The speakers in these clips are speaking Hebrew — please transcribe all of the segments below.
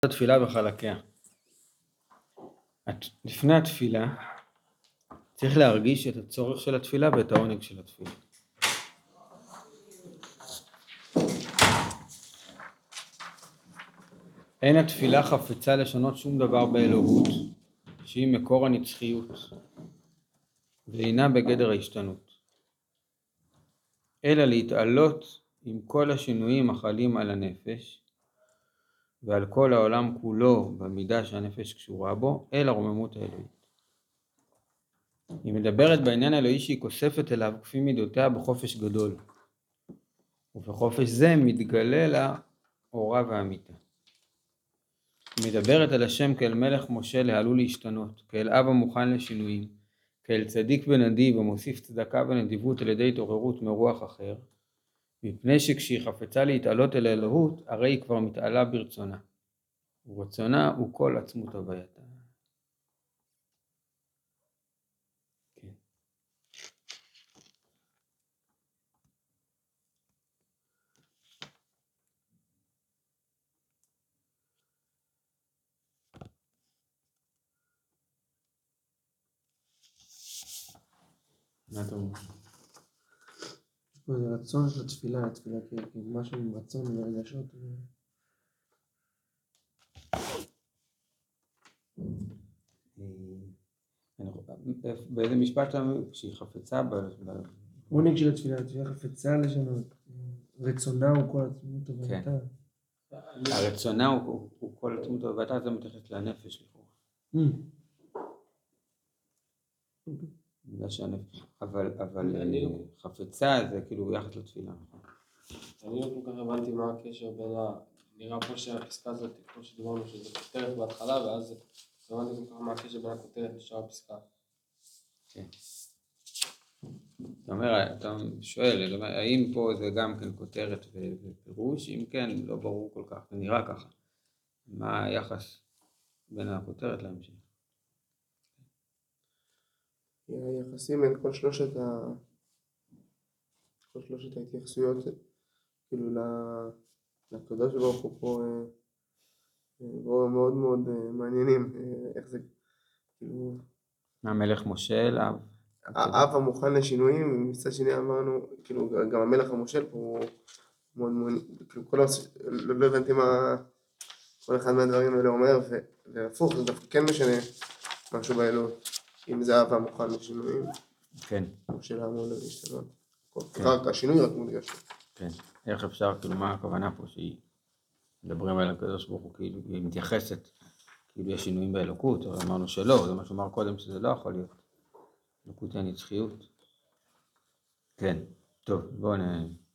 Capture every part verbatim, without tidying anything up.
התפילה בחלקיה. לפני התפילה צריך להרגיש את הצורך של התפילה ואת העונג של התפילה. אין התפילה חפצה לשנות שום דבר באלוהות, שהיא מקור הנצחיות, ואינה בגדר ההשתנות, אלא להתעלות עם כל השינויים החלים על הנפש, ועל כל העולם כולו במידה שהנפש קשורה בו, אל הרוממות האלוהית. היא מדברת בעניין האלוהי שהיא כוספת אליו כפי מידותיה בחופש גדול, ובחופש זה מתגלה לה אורה ואמיתה. היא מדברת על השם כאל מלך משה להעלול להשתנות, כאל אב המוכן לשינויים, כאל צדיק ונדיב ומוסיף צדקה ונדיבות על ידי התעוררות מרוח אחר, מפני שכשהיא חפצה להתעלות אל האלוהות, הרי היא כבר מתעלה ברצונה, ורצונה הוא כל עצמות הווייתה. כן. מה אתה אומר? זה רצון של התפילה, התפילה כמשהו עם רצון ורגשות. באיזה משפט שהיא חפצה? עונג של התפילה, התפילה חפצה לשנות, רצונה הוא כל עצמות הווייתה. הרצונה הוא כל עצמות הווייתה, זה מתייחס לנפש לכאורה. אבל חפצה זה כאילו יחד לתפילה. אני לא כל כך הבנתי מה הקשר בין ה... נראה פה שהפסקה הזאת, כמו שדיברנו, שזה כותרת בהתחלה, ואז הבנתי כל כך מה הקשר בין הכותרת לשאר הפסקה. כן. אתה אומר, אתה שואל, האם פה זה גם כן כותרת ופירוש? אם כן, לא ברור כל כך, זה נראה ככה. מה היחס בין הכותרת להמשך? היחסים בין כל שלושת ה... כל שלושת ההתייחסויות, כאילו לקדוש ברוך הוא פה, מאוד מאוד מעניינים, איך זה, כאילו... המלך משה אליו. האב המוכן לשינויים, מצד שני אמרנו, כאילו גם המלך המושל פה הוא מאוד מאוד, כאילו כל הס... לא, לא הבנתי מה כל אחד מהדברים האלה אומר, והפוך, זה דווקא כן משנה משהו באלוהות, אם זה האב המוכן לשינויים. כן. או של המון להשתנות. רק השינוי רק מודגש. כן. איך אפשר, כאילו מה הכוונה פה שהיא מדברים על הקדוש ברוך הוא, כאילו היא מתייחסת, כאילו יש שינויים באלוקות, אבל אמרנו שלא, זה מה שאומר קודם שזה לא יכול להיות. אלוקות היא הנצחיות. כן. טוב, בואו נ...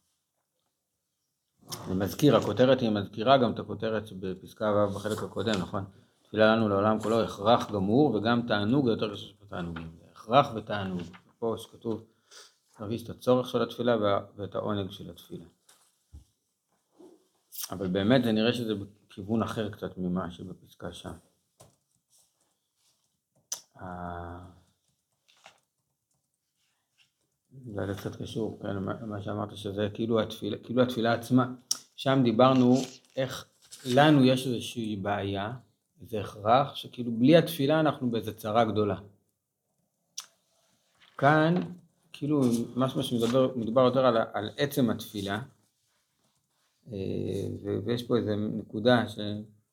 אני מזכיר, הכותרת היא מזכירה גם את הכותרת שבפסקה ו' בחלק הקודם, נכון? תפילה לנו לעולם כולו הכרח גמור וגם תענוג יותר קשה שפתענוגים. הכרח ותענוג. פה שכתוב, להרגיש את הצורך של התפילה ואת העונג של התפילה. אבל באמת זה נראה שזה בכיוון אחר קצת ממה שבפסקה שם. זה קצת קשור, כן, מה שאמרת שזה כאילו התפילה, כאילו התפילה עצמה. שם דיברנו איך לנו יש איזושהי בעיה, זה הכרח, שכאילו בלי התפילה אנחנו באיזו צרה גדולה. כאן, כאילו, משהו שמדבר, מדובר יותר על, על עצם התפילה, ויש פה איזו נקודה ש...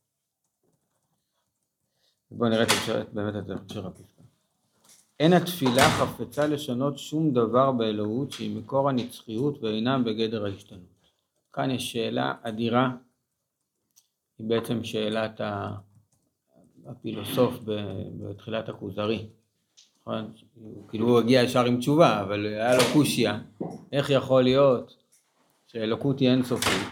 בואו נראה את באמת את השיר הפסקה. אין התפילה חפצה לשנות שום דבר באלוהות שהיא מקור הנצחיות ואינם בגדר ההשתנות. כאן יש שאלה אדירה, היא בעצם שאלת הפילוסוף בתחילת הכוזרי. כאילו הוא הגיע ישר עם תשובה, אבל היה לו קושיה. איך יכול להיות שאלוקות היא אינסופית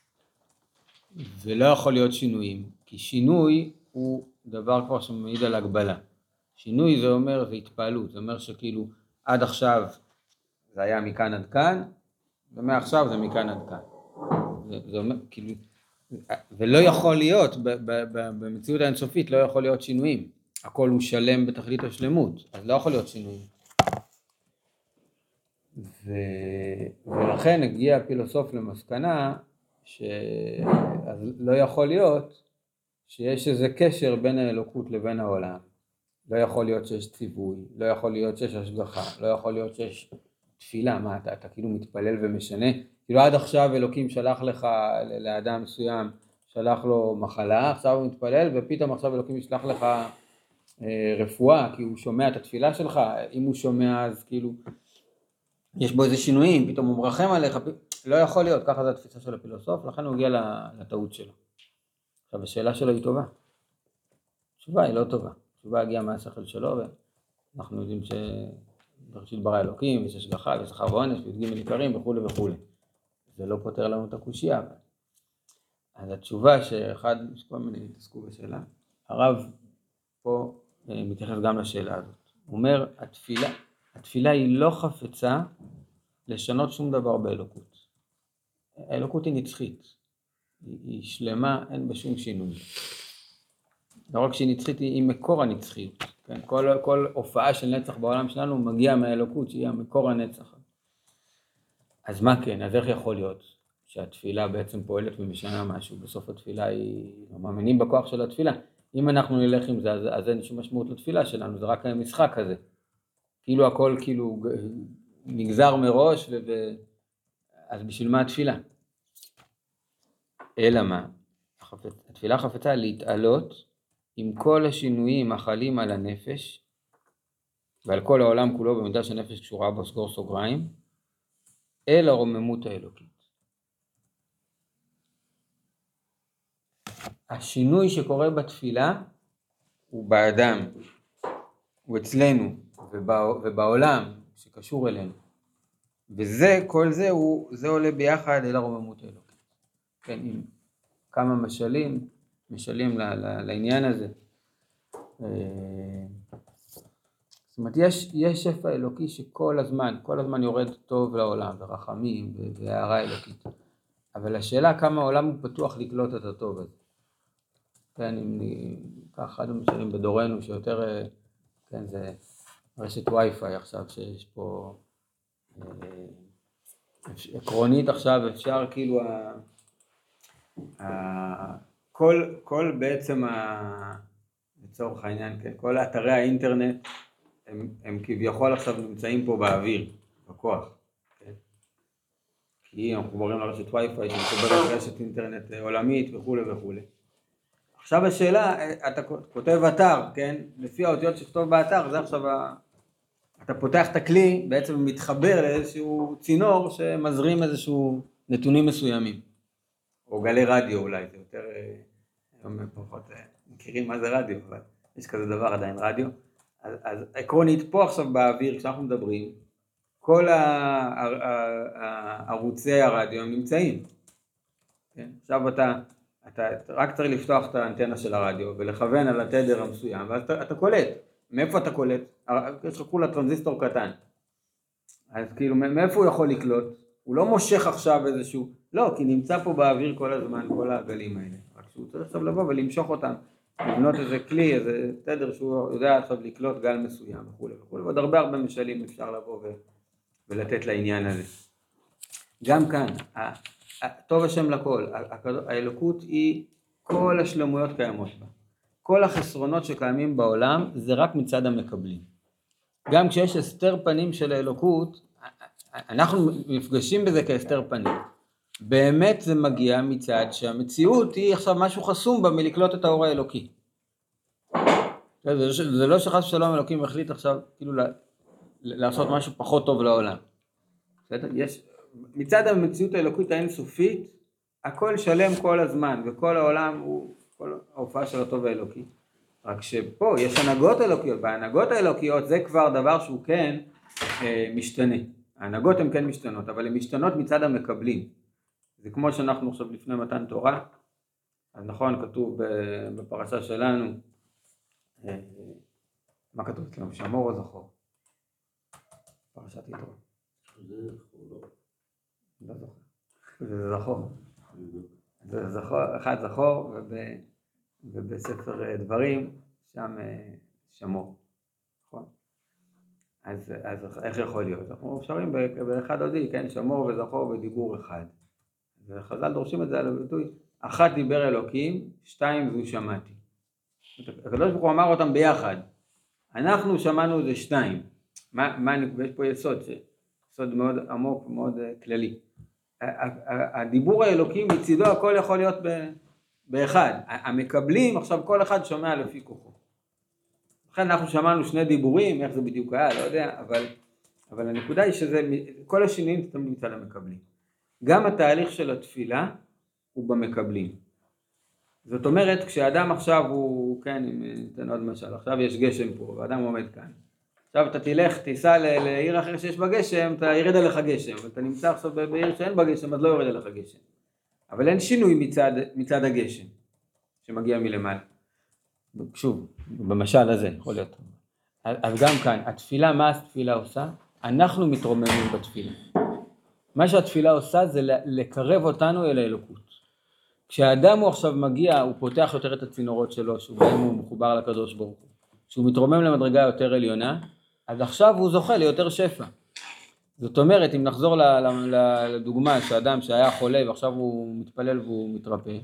ולא יכול להיות שינויים? כי שינוי הוא דבר כבר שמעיד על הגבלה. שינוי זה אומר, זה התפעלות, זה אומר שכאילו עד עכשיו זה היה מכאן עד כאן, ומעכשיו זה מכאן עד כאן. זה, זה אומר, כאילו, ולא יכול להיות, במציאות האינסופית לא יכול להיות שינויים. הכל הוא שלם בתכלית השלמות, אז לא יכול להיות שינויים. ו... ולכן הגיע הפילוסוף למסקנה, שלא יכול להיות שיש איזה קשר בין האלוקות לבין העולם. לא יכול להיות שיש ציווי, לא יכול להיות שיש השגחה, לא יכול להיות שיש תפילה. מה, אתה, אתה כאילו מתפלל ומשנה? כאילו עד עכשיו אלוקים שלח לך לאדם מסוים, שלח לו מחלה, עכשיו הוא מתפלל, ופתאום עכשיו אלוקים ישלח לך אה, רפואה, כי הוא שומע את התפילה שלך. אם הוא שומע אז כאילו יש בו איזה שינויים, פתאום הוא מרחם עליך, לא יכול להיות, ככה זה התפיסה של הפילוסוף, לכן הוא הגיע לטעות שלו. עכשיו השאלה שלו היא טובה, התשובה היא לא טובה, התשובה הגיעה מהשכל שלו, ואנחנו יודעים שבראשית ברא אלוקים, ויש השגחה, ושכר ועונש, וי"ג עיקרים וכו' וכו'. זה לא פותר לנו את הקושיה. אז התשובה שאחד, יש כל מיני התעסקו בשאלה, הרב פה מתייחס גם לשאלה הזאת. הוא אומר, התפילה, התפילה היא לא חפצה לשנות שום דבר באלוקות. האלוקות היא נצחית, היא שלמה, אין בה שום שינוי. לא רק שהיא נצחית, היא מקור הנצחיות. כן? כל, כל הופעה של נצח בעולם שלנו מגיעה מהאלוקות, שהיא המקור הנצח. אז מה כן? אז איך יכול להיות שהתפילה בעצם פועלת ומשנה משהו? בסוף התפילה היא, לא מאמינים בכוח של התפילה. אם אנחנו נלך עם זה, אז, אז אין שום משמעות לתפילה שלנו, זה רק המשחק הזה. כאילו הכל כאילו נגזר מראש, ו... אז בשביל מה התפילה? אלא מה? התפילה חפצה להתעלות עם כל השינויים החלים על הנפש, ועל כל העולם כולו במידה שהנפש קשורה בו, סגור סוגריים, אל הרוממות האלוקית. השינוי שקורה בתפילה הוא באדם, הוא אצלנו ובעולם שקשור אלינו. וזה, כל זה, הוא, זה עולה ביחד אל הרוממות האלוקית. כן, עם כמה משלים, משלים ל, ל, לעניין הזה. זאת אומרת, יש, יש שפע אלוקי שכל הזמן, כל הזמן יורד טוב לעולם, ורחמים, והערה אלוקית. אבל השאלה כמה העולם הוא פתוח לקלוט את הטוב הזה. כן, אם כך אחד המשלים בדורנו שיותר, כן, זה רשת וי-פיי עכשיו שיש פה, עקרונית עכשיו אפשר כאילו, ה, ה, כל, כל בעצם, ה, לצורך העניין, כן, כל אתרי האינטרנט, הם, הם כביכול עכשיו נמצאים פה באוויר, בכוח, כן? כי אנחנו מחוברים לרשת וי-פיי שמחוברת רשת אינטרנט עולמית וכו' וכו'. עכשיו השאלה, אתה כותב אתר, כן? לפי האותיות שכתוב באתר, זה עכשיו, ה... אתה פותח את הכלי, בעצם מתחבר לאיזשהו צינור שמזרים איזשהו נתונים מסוימים. או גלי רדיו אולי, זה יותר, היום פחות מכירים מה זה רדיו, אבל יש כזה דבר עדיין רדיו. אז, אז עקרונית פה עכשיו באוויר, כשאנחנו מדברים, כל הערוצי הרדיו הם נמצאים. כן? עכשיו אתה, אתה רק צריך לפתוח את האנטנה של הרדיו ולכוון על התדר המסוים, ואז אתה, אתה קולט. מאיפה אתה קולט? יש לך כולה טרנזיסטור קטן. אז כאילו, מאיפה הוא יכול לקלוט? הוא לא מושך עכשיו איזשהו, לא, כי נמצא פה באוויר כל הזמן, כל הגלים האלה. רק שהוא צריך עכשיו לבוא ולמשוך אותם. לבנות איזה כלי, איזה תדר שהוא יודע עכשיו לקלוט גל מסוים וכו' וכו'. ועוד הרבה הרבה משלים אפשר לבוא ו... ולתת לעניין הזה. גם כאן, טוב השם לכל, האלוקות היא כל השלמויות קיימות בה. כל החסרונות שקיימים בעולם זה רק מצד המקבלים. גם כשיש הסתר פנים של האלוקות, אנחנו מפגשים בזה כהסתר פנים. באמת זה מגיע מצד שהמציאות היא עכשיו משהו חסום בה מלקלוט את האור האלוקי. זה לא שחס ושלום אלוקים החליט עכשיו כאילו לעשות משהו פחות טוב לעולם. יש, מצד המציאות האלוקית האינסופית, הכל שלם כל הזמן, וכל העולם הוא כל ההופעה של הטוב האלוקי. רק שפה יש הנהגות אלוקיות, וההנהגות האלוקיות זה כבר דבר שהוא כן אה, משתנה. ההנהגות הן כן משתנות, אבל הן משתנות מצד המקבלים. זה כמו שאנחנו עכשיו לפני מתן תורה, אז נכון, כתוב בפרשה שלנו, אה, מה כתוב אצלנו? שמור או זכור? פרשת יתרו. לא זוכר. זה זכור. זה זכור, אחד זכור, וב, ובספר דברים, שם שמור. נכון? אז, אז איך יכול להיות? אנחנו אפשרים באחד עודי, כן? שמור וזכור בדיבור אחד. וחז"ל דורשים את זה על הביטוי, אחת דיבר אלוקים, שתיים זו שמעתי. הקדוש ברוך הוא אמר אותם ביחד. אנחנו שמענו זה שתיים. מה, מה, יש פה יסוד, יסוד מאוד עמוק ומאוד כללי. הדיבור האלוקי מצידו הכל יכול להיות באחד. המקבלים, עכשיו כל אחד שומע לפי כוחו. לכן אנחנו שמענו שני דיבורים, איך זה בדיוק היה, לא יודע, אבל, אבל הנקודה היא שזה, כל השינויים תמיד מצד המקבלים. גם התהליך של התפילה הוא במקבלים. זאת אומרת, כשאדם עכשיו הוא, כן, אם ניתן עוד משל, עכשיו יש גשם פה, ואדם עומד כאן. עכשיו אתה תלך, תיסע לעיר אחר שיש בה גשם, אתה ירד עליך גשם, אבל אתה נמצא עכשיו בעיר שאין בה גשם, אז לא יורד עליך גשם. אבל אין שינוי מצד, מצד הגשם, שמגיע מלמעלה. שוב, במשל הזה, יכול להיות. אז גם כאן, התפילה, מה התפילה עושה? אנחנו מתרוממים בתפילה. מה שהתפילה עושה זה לקרב אותנו אל האלוקות. כשהאדם הוא עכשיו מגיע, הוא פותח יותר את הצינורות שלו, שהוא בהם הוא מחובר לקדוש ברוך הוא. כשהוא מתרומם למדרגה יותר עליונה, אז עכשיו הוא זוכה ליותר שפע. זאת אומרת, אם נחזור לדוגמה שאדם שהיה חולה ועכשיו הוא מתפלל והוא מתרפא,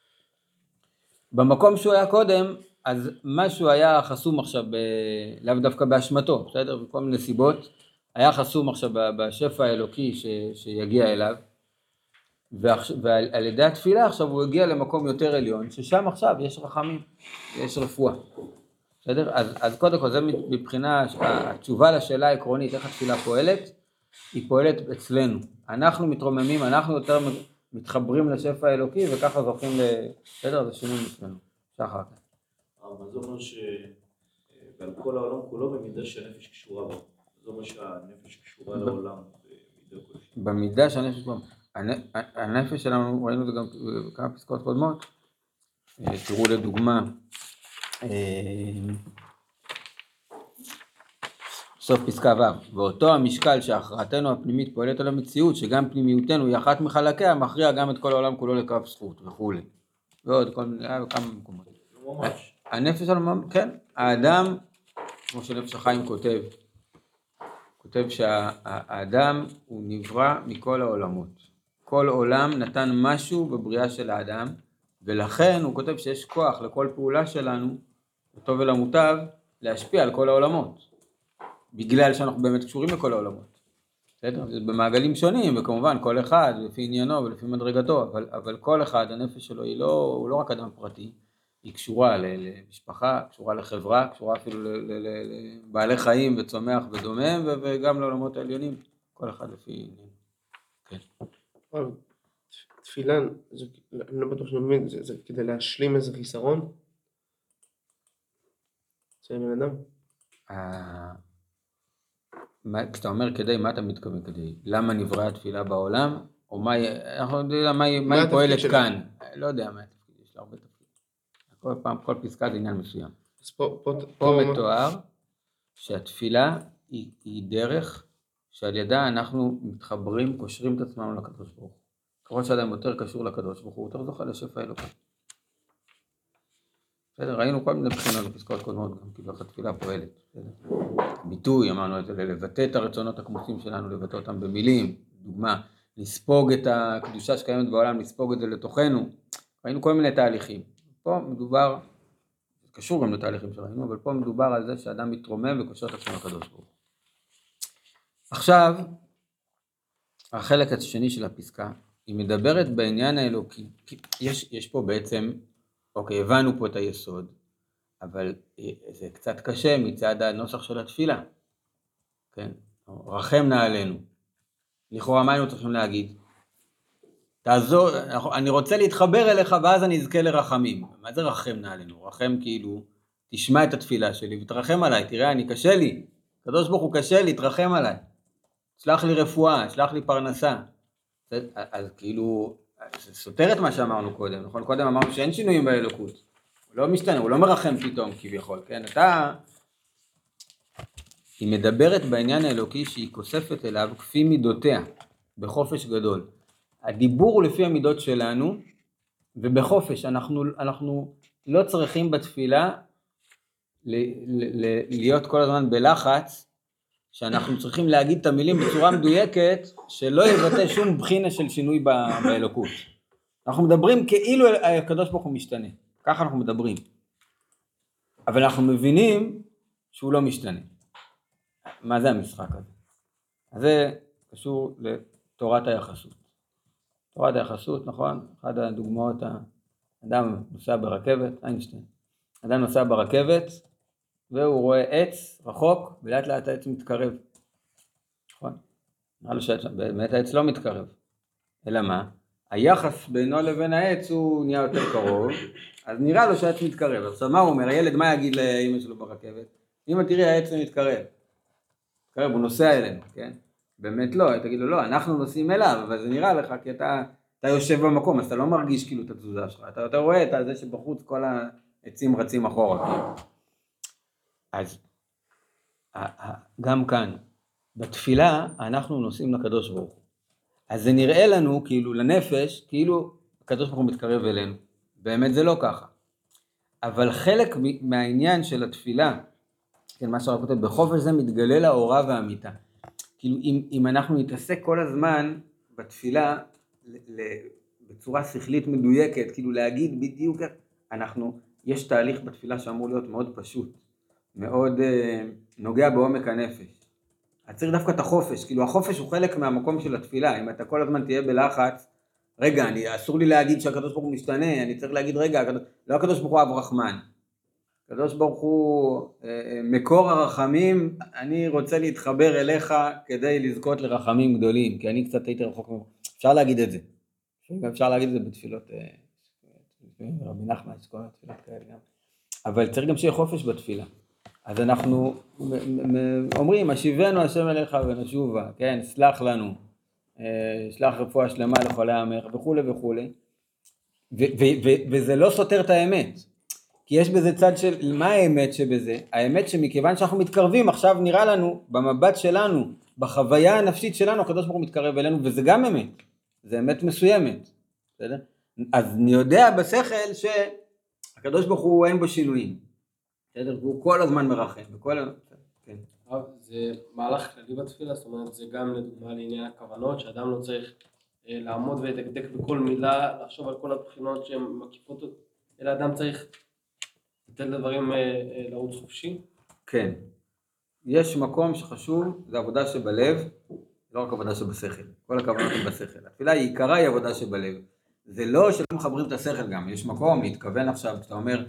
במקום שהוא היה קודם, אז משהו היה חסום עכשיו, ב... לאו דווקא באשמתו, בסדר? בכל מיני סיבות, היה חסום עכשיו בשפע האלוקי ש... שיגיע אליו, ועכשיו... ועל ידי התפילה עכשיו הוא הגיע למקום יותר עליון, ששם עכשיו יש רחמים, יש רפואה. בסדר? אז, אז קודם כל, זה מבחינה, התשובה לשאלה העקרונית, איך התפילה פועלת, היא פועלת אצלנו. אנחנו מתרוממים, אנחנו יותר מתחברים לשפע האלוקי, וככה זוכים ל... בסדר? זה שינוי אצלנו. שחר. אבל זה אומר שעל כל העולם כולו במידה שהנפש קשורה בו. זה אומר שהנפש קשורה לעולם במידה כלשהי. במידה שהנפש קשורה. הנפש שלנו, ראינו את זה גם בכמה פסקאות קודמות. תראו לדוגמה, סוף פסקה ו', ואותו המשקל שהכרעתנו הפנימית פועלת על המציאות, שגם פנימיותנו היא אחת מחלקיה, מכריע גם את כל העולם כולו לכף זכות וכו'. ועוד כל מיני, כמה מקומות. ממש. הנפש שלנו, כן, האדם, כמו שנפש החיים כותב, כותב שהאדם הוא נברא מכל העולמות. כל עולם נתן משהו בבריאה של האדם, ולכן הוא כותב שיש כוח לכל פעולה שלנו, לטוב ולמוטב, להשפיע על כל העולמות. בגלל שאנחנו באמת קשורים לכל העולמות. בסדר? זה במעגלים שונים, וכמובן כל אחד לפי עניינו ולפי מדרגתו, אבל, אבל כל אחד, הנפש שלו היא לא, הוא לא רק אדם פרטי, היא קשורה למשפחה, קשורה לחברה, קשורה אפילו לבעלי חיים וצומח ודומם, וגם לעולמות העליונים, כל אחד לפי עניינו. כן. תפילה, אני לא בטוח שאני מבין, זה כדי להשלים איזה חיסרון? זה בן אדם? כשאתה אומר כדי, מה אתה מתכוון כדי? למה נבראה התפילה בעולם? או מה היא פועלת כאן? לא יודע מה התפקיד, יש לה הרבה תפקיד. כל פעם, כל פסקה זה עניין מסוים. פה מתואר שהתפילה היא דרך שעל ידה אנחנו מתחברים, קושרים את עצמנו לקדוש ברוך הוא. ככל שאדם יותר קשור לקדוש ברוך הוא, יותר זוכה לשפע אלוקי. בסדר, ראינו כל מיני בחינות בפסקאות קודמות, גם כאילו איך התפילה פועלת. ביטוי, אמרנו את זה, לבטא את הרצונות הכמוסים שלנו, לבטא אותם במילים, דוגמה, לספוג את הקדושה שקיימת בעולם, לספוג את זה לתוכנו. ראינו כל מיני תהליכים. פה מדובר, קשור גם לתהליכים שראינו, אבל פה מדובר על זה שאדם מתרומם וקושר את עצמו לקדוש ברוך הוא. עכשיו, החלק השני של הפסקה, היא מדברת בעניין האלוקי. יש, יש פה בעצם, אוקיי, הבנו פה את היסוד, אבל זה קצת קשה מצד הנוסח של התפילה. כן? רחם נא עלינו. לכאורה מה היינו צריכים להגיד? תעזור, אני רוצה להתחבר אליך ואז אני אזכה לרחמים. מה זה רחם נא עלינו? רחם כאילו, תשמע את התפילה שלי ותרחם עליי. תראה, אני קשה לי. הקדוש ברוך הוא קשה לי, תרחם עליי. שלח לי רפואה, שלח לי פרנסה. אז כאילו, זה סותר את מה שאמרנו קודם, נכון? קודם אמרנו שאין שינויים באלוקות. הוא לא משתנה, הוא לא מרחם פתאום כביכול, כן? אתה... היא מדברת בעניין האלוקי שהיא כוספת אליו כפי מידותיה, בחופש גדול. הדיבור הוא לפי המידות שלנו, ובחופש אנחנו, אנחנו לא צריכים בתפילה ל, ל, ל, להיות כל הזמן בלחץ, שאנחנו צריכים להגיד את המילים בצורה מדויקת, שלא יבטא שום בחינה של שינוי באלוקות. אנחנו מדברים כאילו הקדוש ברוך הוא משתנה, ככה אנחנו מדברים. אבל אנחנו מבינים שהוא לא משתנה. מה זה המשחק הזה? אז זה קשור לתורת היחסות. תורת היחסות, נכון? אחת הדוגמאות, האדם נוסע ברכבת, איינשטיין. אדם נוסע ברכבת, והוא רואה עץ רחוק, ולאט לאט העץ מתקרב. נכון? נראה לו שבאמת העץ לא מתקרב. אלא מה? היחס בינו לבין העץ הוא נהיה יותר קרוב, אז נראה לו שהעץ מתקרב. עכשיו מה הוא אומר? הילד מה יגיד לאמא שלו ברכבת? אמא תראי העץ מתקרב. מתקרב, הוא נוסע אלינו, כן? באמת לא, תגיד לו לא, אנחנו נוסעים אליו, אבל זה נראה לך כי אתה, אתה יושב במקום, אז אתה לא מרגיש כאילו את התזוזה שלך, אתה, אתה רואה את זה שבחוץ כל העצים רצים אחורה. כאילו. אז גם כאן, בתפילה אנחנו נוסעים לקדוש ברוך הוא. אז זה נראה לנו כאילו לנפש, כאילו הקדוש ברוך הוא מתקרב אלינו. באמת זה לא ככה. אבל חלק מהעניין של התפילה, כן, מה שהרב כותב, בחופש זה מתגלה לאורה והאמיתה. כאילו אם, אם אנחנו נתעסק כל הזמן בתפילה ל, ל, בצורה שכלית מדויקת, כאילו להגיד בדיוק, אנחנו, יש תהליך בתפילה שאמור להיות מאוד פשוט, מאוד אה, נוגע בעומק הנפש. אז צריך דווקא את החופש, כאילו החופש הוא חלק מהמקום של התפילה, אם אתה כל הזמן תהיה בלחץ, רגע, אני, אסור לי להגיד שהקדוש ברוך הוא משתנה, אני צריך להגיד רגע, הקדוש, לא הקדוש ברוך הוא אב רחמן, הקדוש ברוך הוא אה, מקור הרחמים, אני רוצה להתחבר אליך כדי לזכות לרחמים גדולים, כי אני קצת הייתי רחוק ממך, אפשר להגיד את זה, אפשר להגיד את זה בתפילות, אה, רבי נחמן, יש כל התפילות כאלה גם, אבל צריך גם שיהיה חופש בתפילה. אז אנחנו אומרים, השיבנו השם אליך ונשובה, כן, סלח לנו, שלח רפואה שלמה לכל העמך וכו' וכו'. וזה לא סותר את האמת, כי יש בזה צד של, מה האמת שבזה? האמת שמכיוון שאנחנו מתקרבים, עכשיו נראה לנו, במבט שלנו, בחוויה הנפשית שלנו, הקדוש ברוך הוא מתקרב אלינו, וזה גם אמת, זה אמת מסוימת, בסדר? אז אני יודע בשכל שהקדוש ברוך הוא אין בו שינויים. והוא כל הזמן מרחם, וכל הזמן, כן. זה מהלך כללי בתפילה, זאת אומרת, זה גם לדוגמה לעניין הכוונות, שאדם לא צריך לעמוד ולדקדק בכל מילה, לחשוב על כל הבחינות שהן מקיפות, אלא אדם צריך לתת לדברים לרוץ חופשי. כן. יש מקום שחשוב, זה עבודה שבלב, לא רק עבודה שבשכל, כל הכוונות הן בשכל. התפילה היא עיקרה היא עבודה שבלב. זה לא שלא מחברים את השכל גם, יש מקום להתכוון עכשיו, כשאתה אומר,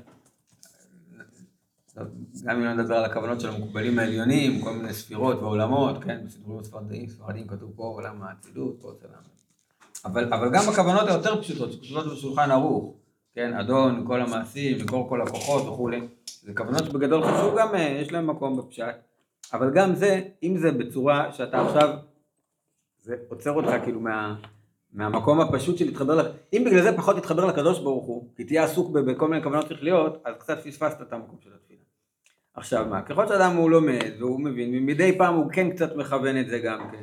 גם אם לא נדבר על הכוונות של המקובלים העליונים, כל מיני ספירות ועולמות, כן, בסידורים הספרדיים, ספרדיים כתוב פה עולם האצילות, פה סלם. אבל, אבל גם הכוונות היותר פשוטות, שכתובות בשולחן ערוך, כן, אדון, כל המעשים, מקור כל הכוחות וכו'. זה כוונות שבגדול חשוב גם, יש להם מקום בפשט, אבל גם זה, אם זה בצורה שאתה עכשיו, זה עוצר אותך כאילו מה, מהמקום הפשוט של להתחבר, אם בגלל זה פחות תתחבר לקדוש ברוך הוא, כי תהיה עסוק בכל מיני כוונות צריך להיות, אז קצת פספסת את המקום של התפילה. עכשיו מה, ככל שאדם הוא לומד והוא מבין, מדי פעם הוא כן קצת מכוון את זה גם כן,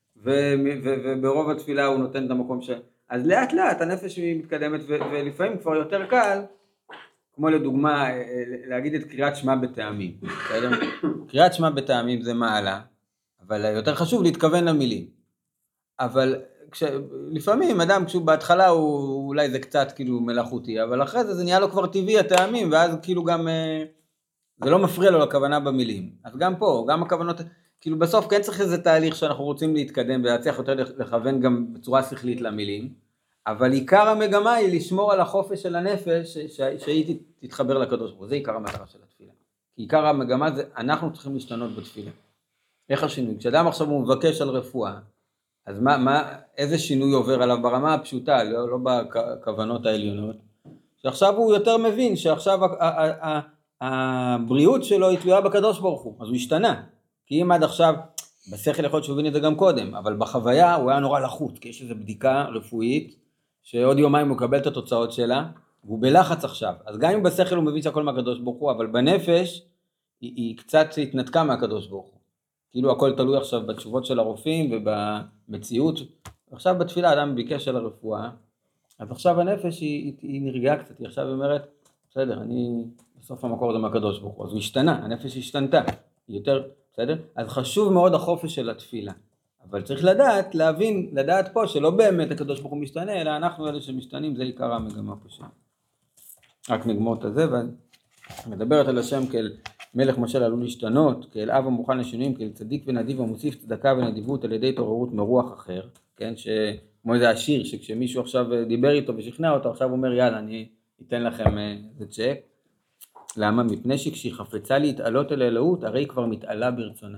וברוב התפילה הוא נותן את המקום ש... אז לאט לאט הנפש היא מתקדמת, ולפעמים כבר יותר קל, כמו לדוגמה, להגיד את קריאת שמע בטעמים. קריאת שמע בטעמים זה מעלה, אבל יותר חשוב להתכוון למילים. אבל לפעמים אדם כשהוא בהתחלה הוא אולי זה קצת כאילו מלאכותי, אבל אחרי זה זה נהיה לו כבר טבעי הטעמים, ואז כאילו גם... זה לא מפריע לו לכוונה במילים. אז גם פה, גם הכוונות, כאילו בסוף כן צריך איזה תהליך שאנחנו רוצים להתקדם ולהצליח יותר לכוון גם בצורה שכלית למילים, אבל עיקר המגמה היא לשמור על החופש של הנפש שהיא תתחבר לקדוש ברוך הוא. זה עיקר המטרה של התפילה. כי עיקר המגמה זה אנחנו צריכים להשתנות בתפילה. איך השינוי? כשאדם עכשיו הוא מבקש על רפואה, אז מה, מה, איזה שינוי עובר עליו ברמה הפשוטה, לא, לא בכוונות העליונות, שעכשיו הוא יותר מבין שעכשיו ה, ה, ה, הבריאות שלו היא תלויה בקדוש ברוך הוא, אז הוא השתנה. כי אם עד עכשיו, בשכל יכול להיות שהוא הבין את זה גם קודם, אבל בחוויה הוא היה נורא לחוץ, כי יש איזו בדיקה רפואית, שעוד יומיים הוא מקבל את התוצאות שלה, והוא בלחץ עכשיו. אז גם אם בשכל הוא מבין שהכל מהקדוש ברוך הוא, אבל בנפש היא, היא קצת התנתקה מהקדוש ברוך הוא. כאילו הכל תלוי עכשיו בתשובות של הרופאים ובמציאות. עכשיו בתפילה אדם ביקש על הרפואה, אז עכשיו הנפש היא, היא, היא נרגעה קצת, היא עכשיו אומרת, בסדר, אני בסוף המקור זה מהקדוש ברוך הוא, אז הוא השתנה, הנפש השתנתה, היא יותר, בסדר? אז חשוב מאוד החופש של התפילה. אבל צריך לדעת, להבין, לדעת פה שלא באמת הקדוש ברוך הוא משתנה, אלא אנחנו אלה שמשתנים, זה עיקר המגמה פה שם. רק נגמור את זה, ומדברת על השם כאל מלך משל עלול להשתנות, כאל אב המוכן לשינויים, כאל צדיק ונדיב המוסיף צדקה ונדיבות על ידי התעוררות מרוח אחר, כן, כמו איזה עשיר, שכשמישהו עכשיו דיבר איתו ושכנע אותו, עכשיו הוא אומר יאללה אני אתן לכם איזה צ'ק. למה? מפני שכשהיא חפצה להתעלות אל האלוהות, הרי היא כבר מתעלה ברצונה.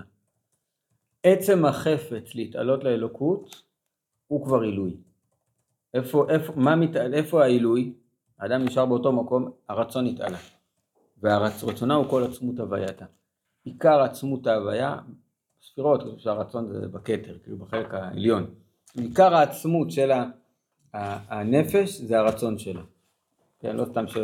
עצם החפץ להתעלות לאלוקות הוא כבר עילוי. איפה, איפה, מה מתעל, איפה העילוי? האדם נשאר באותו מקום, הרצון נתעלה. והרצונה הוא כל עצמות הווייתה. עיקר עצמות ההוויה, ספירות, כאילו שהרצון זה בכתר, כאילו בחלק העליון. עיקר העצמות של הנפש זה הרצון שלה. כן, לא סתם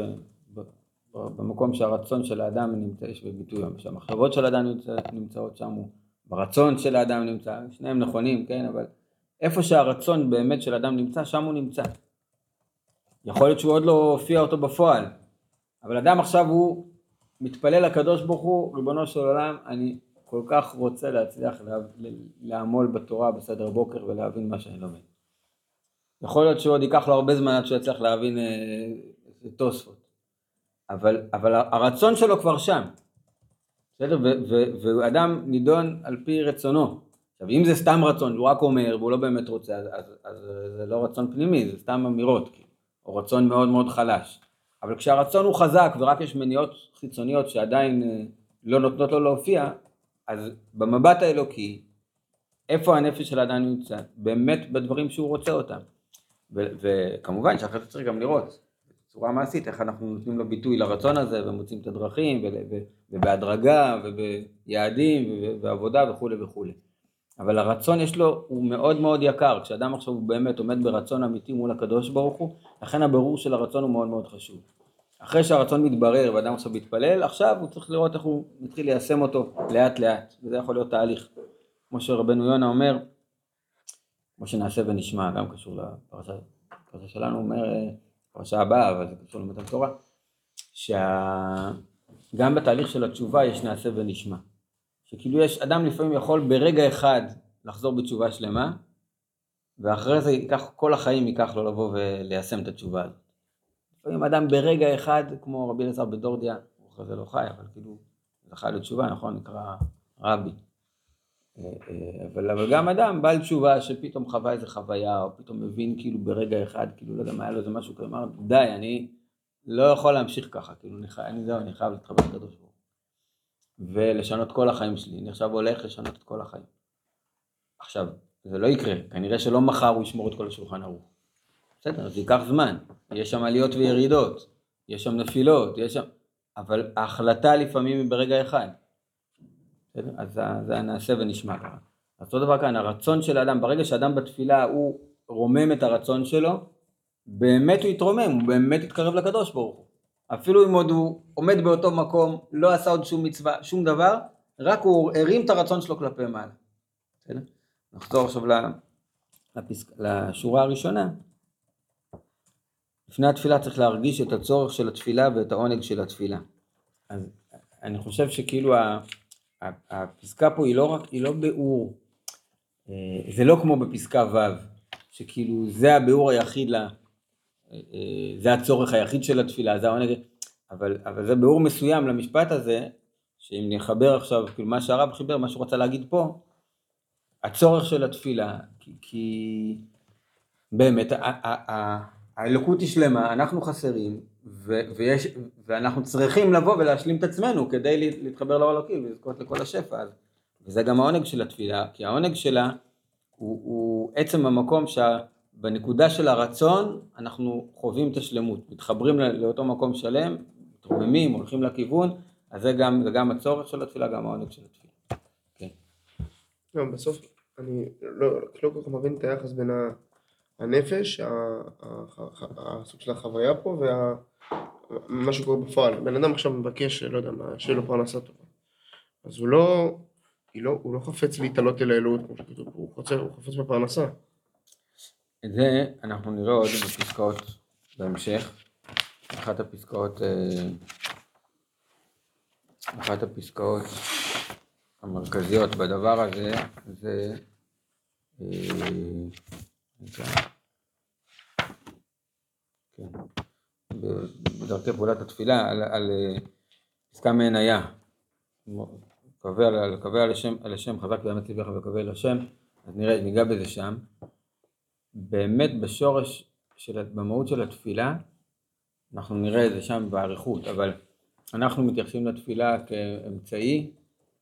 שבמקום שהרצון של האדם נמצא, יש בביטוי, שהמחשבות של האדם נמצא, נמצאות שם, ברצון של האדם נמצא, שניהם נכונים, כן, אבל איפה שהרצון באמת של האדם נמצא, שם הוא נמצא. יכול להיות שהוא עוד לא הופיע אותו בפועל, אבל אדם עכשיו הוא מתפלל לקדוש ברוך הוא, ריבונו של עולם, אני כל כך רוצה להצליח לעמול בתורה בסדר בוקר ולהבין מה שאני לומד. יכול להיות שעוד ייקח לו הרבה זמן עד שהוא יצליח להבין אה, תוספות, אבל, אבל הרצון שלו כבר שם, בסדר? ואדם נידון על פי רצונו. עכשיו, אם זה סתם רצון, הוא רק אומר והוא לא באמת רוצה, אז, אז, אז זה לא רצון פנימי, זה סתם אמירות, או רצון מאוד מאוד חלש. אבל כשהרצון הוא חזק ורק יש מניעות חיצוניות שעדיין לא נותנות לו להופיע, אז במבט האלוקי, איפה הנפש של האדם נמצא? באמת בדברים שהוא רוצה אותם. ו- וכמובן שאחרי זה צריך גם לראות בצורה מעשית איך אנחנו נותנים לו ביטוי לרצון הזה ומוצאים את הדרכים ו- ו- ובהדרגה וביעדים ו- ועבודה וכו' וכו'. אבל הרצון יש לו, הוא מאוד מאוד יקר. כשאדם עכשיו הוא באמת עומד ברצון אמיתי מול הקדוש ברוך הוא, לכן הבירור של הרצון הוא מאוד מאוד חשוב. אחרי שהרצון מתברר ואדם עכשיו מתפלל, עכשיו הוא צריך לראות איך הוא מתחיל ליישם אותו לאט לאט, וזה יכול להיות תהליך. כמו שרבנו יונה אומר, כמו שנעשה ונשמע, גם קשור לפרשה שלנו, הוא אומר, פרשה הבאה, אבל זה קשור למתן תורה, שגם בתהליך של התשובה יש נעשה ונשמע. שכאילו יש, אדם לפעמים יכול ברגע אחד לחזור בתשובה שלמה, ואחרי זה ייקח, כל החיים ייקח לו לבוא וליישם את התשובה הזאת. לפעמים אדם ברגע אחד, כמו רבי אלעזר בדורדיה, הוא אחרי זה לא חי, אבל כאילו, זה חי לתשובה, נכון? נקרא רבי. אבל, אבל גם אדם בעל תשובה שפתאום חווה איזה חוויה, או פתאום מבין כאילו ברגע אחד, כאילו לא יודע מה היה לו איזה משהו, כאילו אמר, די, אני לא יכול להמשיך ככה, כאילו אני, אני, זהו, אני חייב להתחבר לקדוש ברוך הוא. ולשנות כל החיים שלי, אני עכשיו הולך לשנות את כל החיים. עכשיו, זה לא יקרה, כנראה שלא מחר הוא ישמור את כל השולחן ערוך. בסדר, זה ייקח זמן, יש שם עליות וירידות, יש שם נפילות, יש שם... אבל ההחלטה לפעמים היא ברגע אחד. בסדר? אז זה, זה נעשה ונשמע ככה. אז אותו דבר כאן, הרצון של האדם, ברגע שאדם בתפילה הוא רומם את הרצון שלו, באמת הוא יתרומם, הוא באמת יתקרב לקדוש ברוך הוא. אפילו אם עוד הוא עומד באותו מקום, לא עשה עוד שום מצווה, שום דבר, רק הוא הרים את הרצון שלו כלפי מעלה. בסדר? נחזור עכשיו לפסק, לשורה הראשונה. לפני התפילה צריך להרגיש את הצורך של התפילה ואת העונג של התפילה. אז אני חושב שכאילו הפסקה פה היא לא רק, היא לא ביאור, זה לא כמו בפסקה ו', שכאילו זה הביאור היחיד לה, זה הצורך היחיד של התפילה, זה העונג, אבל, אבל זה ביאור מסוים למשפט הזה, שאם נחבר עכשיו, כאילו מה שהרב חיבר, מה שהוא רוצה להגיד פה, הצורך של התפילה, כי, כי באמת, האלוקות היא שלמה, אנחנו חסרים, ו- ויש, ואנחנו צריכים לבוא ולהשלים את עצמנו, כדי להתחבר לאלוקי ולזכות לכל השפע, וזה גם העונג של התפילה, כי העונג שלה, הוא, הוא עצם המקום שבנקודה של הרצון, אנחנו חווים את השלמות, מתחברים לאותו מקום שלם, מתרוממים, הולכים לכיוון, אז זה גם, זה גם הצורך של התפילה, גם העונג של התפילה. כן. לא, בסוף אני לא, לא כל כך מבין את היחס בין הנפש, הסוג של החוויה פה, ומה שקורה בפועל. בן אדם עכשיו מבקש, לא יודע מה, שיהיה לו פרנסה טובה. אז הוא לא, לא, הוא לא חפץ להתעלות אל האלוהות, כמו שכתוב, הוא חפץ, הוא חפץ בפרנסה. את זה אנחנו נראה עוד בפסקאות בהמשך. אחת הפסקאות, אחת הפסקאות המרכזיות בדבר הזה, זה כן, בדרכי פעולת התפילה, על, על פסקה מעין היה, קווה על, קווה על השם, על השם חזק באמת ליבך וקווה על השם, אז נראה, ניגע בזה שם. באמת בשורש, של, במהות של התפילה, אנחנו נראה את זה שם בעריכות, אבל אנחנו מתייחסים לתפילה כאמצעי,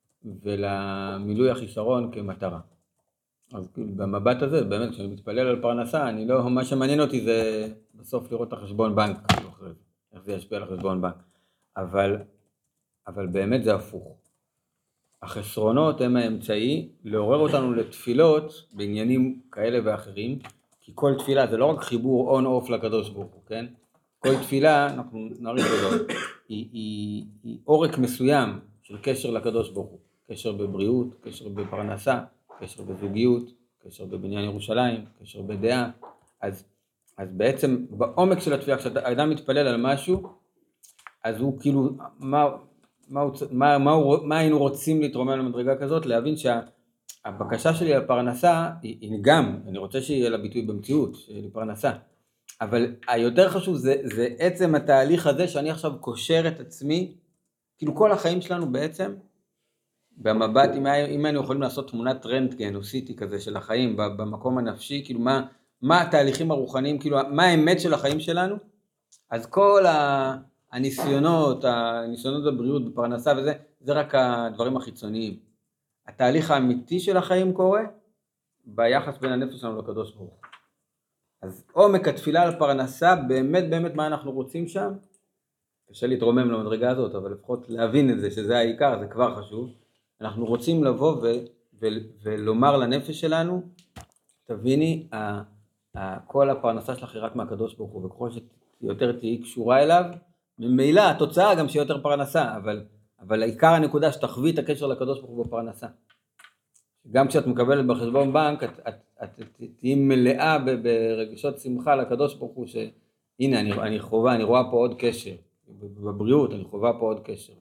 ולמילוי החיסרון כמטרה. אז במבט הזה, באמת, כשאני מתפלל על פרנסה, אני לא, מה שמעניין אותי זה בסוף לראות את החשבון בנק, איך זה ישפיע על החשבון בנק. אבל, אבל באמת זה הפוך. החסרונות הם האמצעי לעורר אותנו לתפילות בעניינים כאלה ואחרים, כי כל תפילה זה לא רק חיבור און אוף לקדוש ברוך הוא, כן? כל תפילה, אנחנו נריך בזאת, היא, היא, היא עורק מסוים של קשר לקדוש ברוך הוא. קשר בבריאות, קשר בפרנסה, קשר בזוגיות, קשר בבניין ירושלים, קשר בדעה. אז, אז בעצם בעומק של התפילה, כשאדם מתפלל על משהו, אז הוא כאילו, מה, מה, מה, מה, מה היינו רוצים להתרומם למדרגה כזאת? להבין שהבקשה שלי על פרנסה, היא, היא גם, אני רוצה שיהיה לה ביטוי במציאות, שיהיה לי פרנסה. אבל היותר חשוב זה, זה עצם התהליך הזה שאני עכשיו קושר את עצמי, כאילו כל החיים שלנו בעצם, במבט, אם, אם היינו יכולים לעשות תמונת רנטגן או סיטי כזה של החיים במקום הנפשי, כאילו מה, מה התהליכים הרוחניים, כאילו מה האמת של החיים שלנו, אז כל הניסיונות, הניסיונות בבריאות, בפרנסה וזה, זה רק הדברים החיצוניים. התהליך האמיתי של החיים קורה ביחס בין הנפש שלנו לקדוש ברוך הוא. אז עומק התפילה על פרנסה, באמת באמת מה אנחנו רוצים שם, קשה להתרומם למדרגה הזאת, אבל לפחות להבין את זה, שזה העיקר, זה כבר חשוב. אנחנו רוצים לבוא ו- ו- ולומר לנפש שלנו, תביני, ה- ה- כל הפרנסה שלך היא רק מהקדוש ברוך הוא, וככל שיותר תהיי קשורה אליו, ממילא התוצאה גם שיהיה יותר פרנסה, אבל, אבל העיקר הנקודה שתחווי את הקשר לקדוש ברוך הוא בפרנסה. גם כשאת מקבלת בחשבון בנק, את, את, את, את תהיי מלאה ברגשות שמחה לקדוש ברוך הוא, שהנה אני, אני חובה, אני רואה פה עוד קשר, בבריאות אני חובה פה עוד קשר.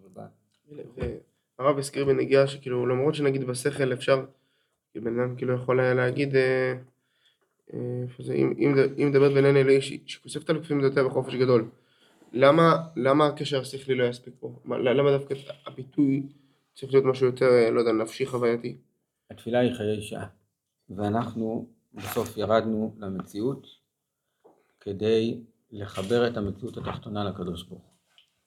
הרב הזכיר בנגיעה שכאילו למרות שנגיד בשכל אפשר, בן אדם כאילו יכול היה להגיד, אה, אה, זה, אם, אם, אם מדברת בינינו אלי שכוספת על כפים דעותיה בחופש גדול, למה, למה הקשר השכלי לא יספיק פה? למה דווקא הביטוי צריך להיות משהו יותר, לא יודע, נפשי חווייתי? התפילה היא חיי שעה, ואנחנו בסוף ירדנו למציאות כדי לחבר את המציאות התחתונה לקדוש ברוך הוא.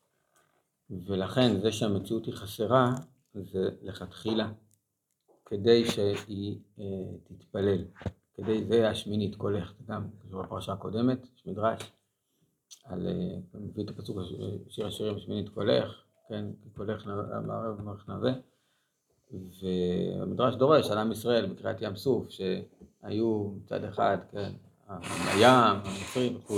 ולכן זה שהמציאות היא חסרה, זה לכתחילה, כדי שהיא אה, תתפלל, כדי זה השמינית קולך, גם קשור לפרשה הקודמת, יש מדרש, על, אה, מביא את הפסוק שיר השירים שמינית קולך, כן, קולך מערב ומערך נווה, והמדרש דורש על עם ישראל בקריאת ים סוף, שהיו מצד אחד, כן, הים, המצרים וכו',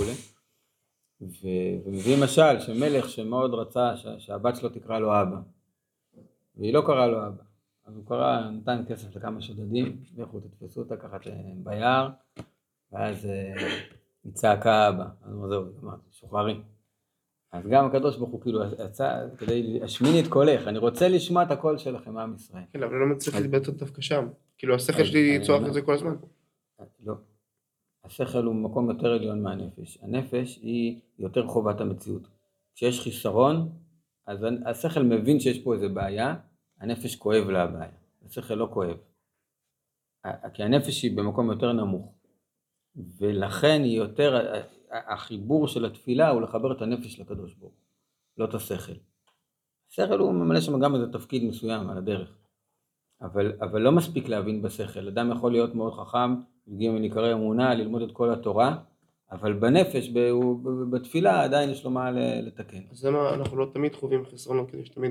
ומביא משל שמלך שמאוד רצה שהבת שלו תקרא לו אבא, והיא לא קראה לו אבא, אז הוא קרא, נתן כסף לכמה שודדים, לכו תתפסו אותה ככה ביער, ואז היא צעקה אבא, אז הוא זהו, שוחררים. אז גם הקדוש ברוך הוא כאילו יצא כדי להשמיני את קולך, אני רוצה לשמוע את הקול שלכם עם ישראל. כן, אבל לא מצליח להתבטא דווקא שם, כאילו השכל שלי צורך את זה כל הזמן. לא. השכל הוא מקום יותר עליון מהנפש. הנפש היא יותר חובת המציאות. כשיש חיסרון, אז השכל מבין שיש פה איזה בעיה, הנפש כואב לה הבעיה. השכל לא כואב. כי הנפש היא במקום יותר נמוך. ולכן היא יותר, החיבור של התפילה הוא לחבר את הנפש לקדוש ברוך הוא, לא את השכל. השכל הוא ממלא שם גם איזה תפקיד מסוים על הדרך. אבל, אבל לא מספיק להבין בשכל. אדם יכול להיות מאוד חכם, להגיע מניקרי אמונה, ללמוד את כל התורה, אבל בנפש, בתפילה, עדיין יש לו מה לתקן. אז למה אנחנו לא תמיד חווים חסרונות, כדי שתמיד...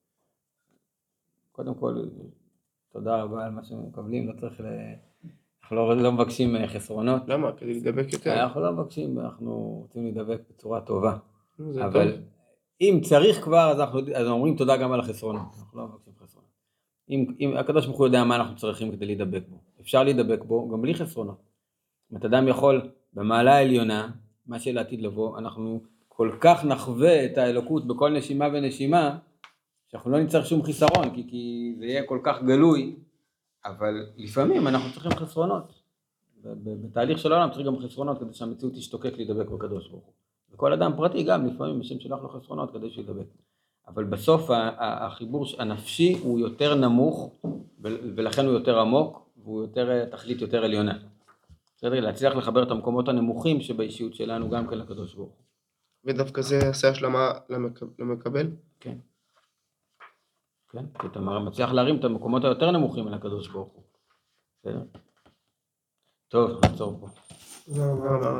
קודם כל, תודה רבה על מה שמקבלים, לא צריך ל... אנחנו לא, לא מבקשים חסרונות. למה? כדי להידבק יותר. אנחנו לא מבקשים, אנחנו רוצים להידבק בצורה טובה. זה אבל טוב. אם צריך כבר, אז אנחנו אז אומרים תודה גם על החסרונות. אנחנו לא מבקשים חסרונות. אם, אם הקדוש ברוך הוא יודע מה אנחנו צריכים כדי להידבק בו, אפשר להידבק בו גם בלי חסרונות. אם את אדם יכול במעלה העליונה, מה שלעתיד לבוא, אנחנו כל כך נחווה את האלוקות בכל נשימה ונשימה, שאנחנו לא נצטרך שום חיסרון, כי, כי זה יהיה כל כך גלוי, אבל לפעמים אנחנו צריכים חסרונות. בתהליך של העולם צריך גם חסרונות כדי שהמציאות תשתוקק להידבק בקדוש ברוך הוא. וכל אדם פרטי גם לפעמים משם שלח לו חסרונות כדי שידבק. אבל בסוף החיבור הנפשי הוא יותר נמוך ולכן הוא יותר עמוק והוא יותר תכלית יותר עליונה. בסדר? להצליח לחבר את המקומות הנמוכים שבאישיות שלנו גם כן לקדוש ברוך הוא. ודווקא זה יעשה השלמה למקבל? כן. כן, כי אתה מצליח להרים את המקומות היותר נמוכים על הקדוש ברוך הוא. בסדר? טוב, נעצור פה. תודה רבה.